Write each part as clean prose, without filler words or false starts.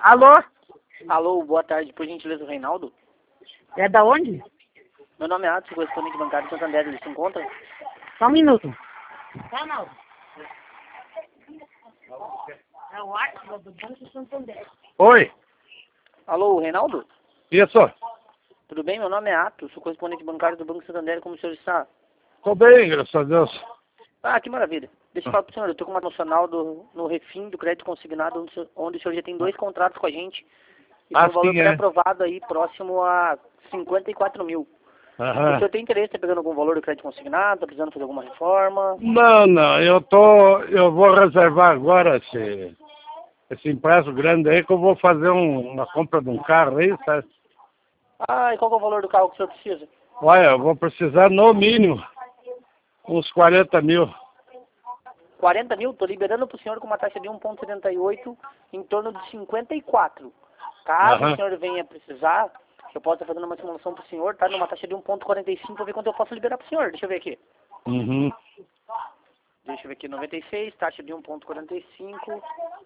Alô? Alô, boa tarde. Por gentileza, o Reinaldo? É da onde? Meu nome é Atos, correspondente bancário de Santander. Ele se encontra? Só um minuto. Reinaldo. É o Atos do Banco de Santander. Oi, Alô, Reinaldo? isso. Tudo bem? Meu nome é Atos, sou correspondente bancário do Banco Santander. Como o senhor está? Tô bem, graças a Deus. Ah, que maravilha. Deixa eu falar pro senhor, eu estou com uma nacional no refim do crédito consignado, onde o senhor já tem 2 contratos com a gente. E tem um valor sim, é. pré-aprovado aí, próximo a 54 mil. O Aham. senhor tem interesse em pegando algum valor do crédito consignado? Tá precisando fazer alguma reforma? Não, eu vou reservar agora esse empréstimo grande aí que eu vou fazer uma compra de um carro aí, sabe? Ah, e qual que é o valor do carro que o senhor precisa? Olha, eu vou precisar no mínimo uns 40 mil. 40 mil? Estou liberando para o senhor com uma taxa de 1,78 em torno de 54. Caso o Aham. senhor venha precisar, eu posso estar fazendo uma simulação para o senhor, tá? Numa taxa de 1,45 para ver quanto eu posso liberar para o senhor. Deixa eu ver aqui. Uhum. Deixa eu ver aqui, 96, taxa de 1,45.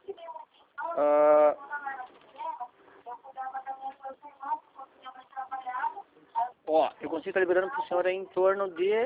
Ó, eu consigo estar liberando para o senhor aí em torno de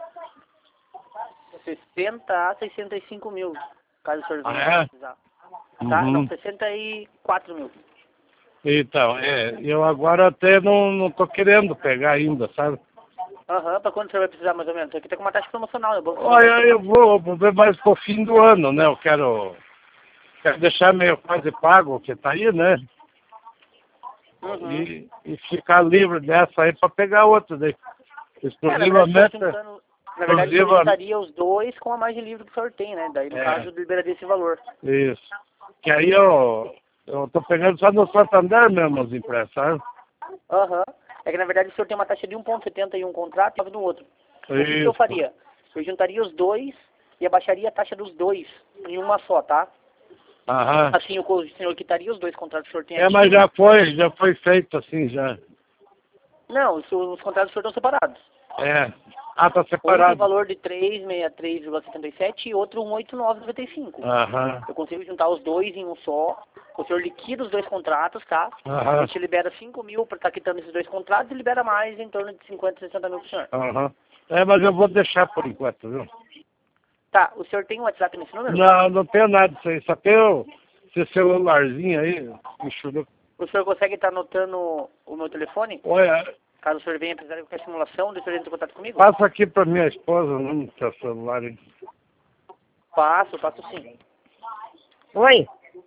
60 a 65 mil, caso o senhor venha Ah, é? precisar. Tá? Uhum. Não, 64 mil. Então, eu agora até não tô querendo pegar ainda, sabe? Aham, para quando o senhor vai precisar mais ou menos? Aqui tá com uma taxa promocional, né? Olha, eu vou ver mais pro fim do ano, né? Eu quero deixar meio quase pago o que tá aí, né? Uhum. E ficar livre dessa aí para pegar outra daí. Na verdade, o senhor Exclusivamente. juntando, na verdade, o senhor juntaria os dois com a margem livre que o senhor tem, né? Daí, no caso, liberaria esse valor. Isso. Que aí eu tô pegando só no Santander mesmo os empréstimos, sabe? Aham. É que, na verdade, o senhor tem uma taxa de 1,70 em um contrato e no outro. O que eu Isso. faria? Eu juntaria os dois e abaixaria a taxa dos dois em uma só, tá? Aham. Assim, o senhor quitaria os dois contratos que o senhor tem aqui. Mas já foi feito assim, já. Não, os contratos do senhor estão separados. É. Ah, tá Um tem separado. valor de 363,77 e outro 189,95. Aham. Eu consigo juntar os dois em um só. O senhor liquida os dois contratos, tá? Aham. A gente libera 5 mil para estar quitando esses dois contratos e libera mais em torno de 50, 60 mil pro senhor. Aham. Mas eu vou deixar por enquanto, viu? Tá, o senhor tem um WhatsApp nesse número? Não tenho nada disso aí. Só tenho esse celularzinho aí, enxuga. O senhor consegue estar anotando o meu telefone? Olha, Caso o senhor venha precisar de qualquer simulação, o senhor entra em contato comigo? passa aqui pra minha esposa o número do seu celular aí. Passo sim. Oi?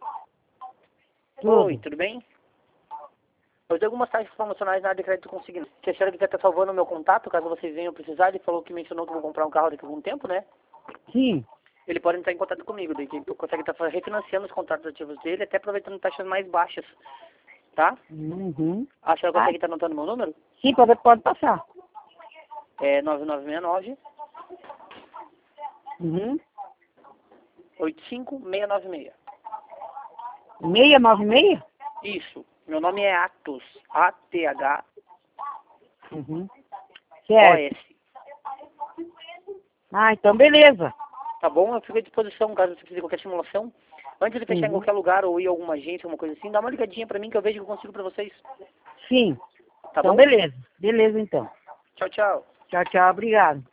Oi, tudo bem? Eu tenho algumas taxas promocionais na área de crédito consignado. Se a senhora quiser estar salvando o meu contato, caso vocês venham precisar, ele falou que mencionou que vou comprar um carro daqui a algum tempo, né? Sim. Ele pode entrar em contato comigo, daí que consegue estar refinanciando os contratos ativos dele, até aproveitando taxas mais baixas, tá? Uhum. A senhora consegue estar anotando meu número? Sim, pode passar. É 9969 Uhum. 85696. 696? Isso. Meu nome é Atos. A-T-H-O-S. Uhum. Certo. Ah, então beleza. Tá bom? Eu fico à disposição, caso você precise de qualquer simulação. Antes de fechar em qualquer lugar ou ir a alguma agência, alguma coisa assim, dá uma ligadinha pra mim que eu vejo que eu consigo pra vocês. Sim. Tá Então bom? beleza. Beleza então. Tchau, tchau. Tchau, obrigado.